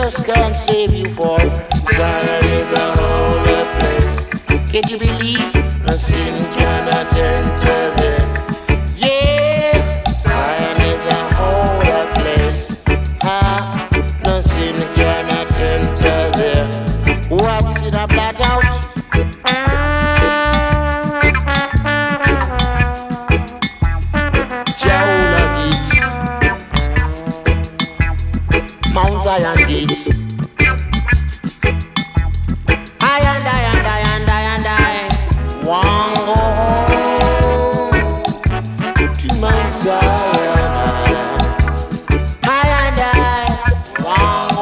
just can't save you for Zion is a holy place. Can you believe no sin cannot enter there? Yeah, Zion is a holy place. Ah, no sin cannot enter there. What's in a blot out? Mount Zion gates. I and I and I and I and I want go home to Mount Zion. I and I want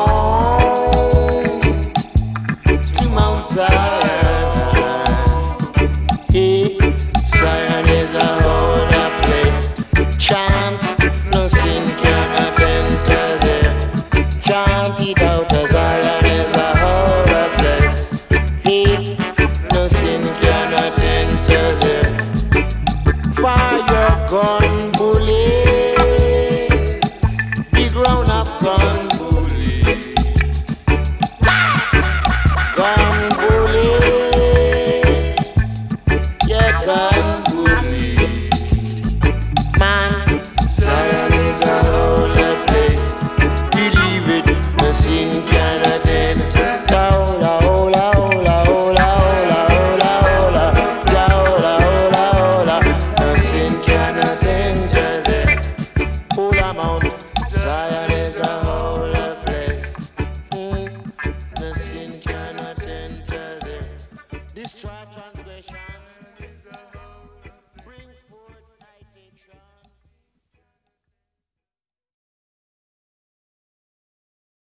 home to Mount Zion. Hey, Zion is a holy place. Chant, no sin cannot enter there. Chant it out, Zion is a holy place. Hey, no sin cannot enter there. Fire gun bullet, big round up gun bullet, gun bullet, yeah, gun bullet. Man, Zion is a holy place. Believe it, no sin cannot enter. Hola, hola, hola, hola, hola, hola, hola, hola, hola, hola. No sin cannot enter there. Hola Mount Zion is a holy place. No sin cannot enter there. Destroy transgression.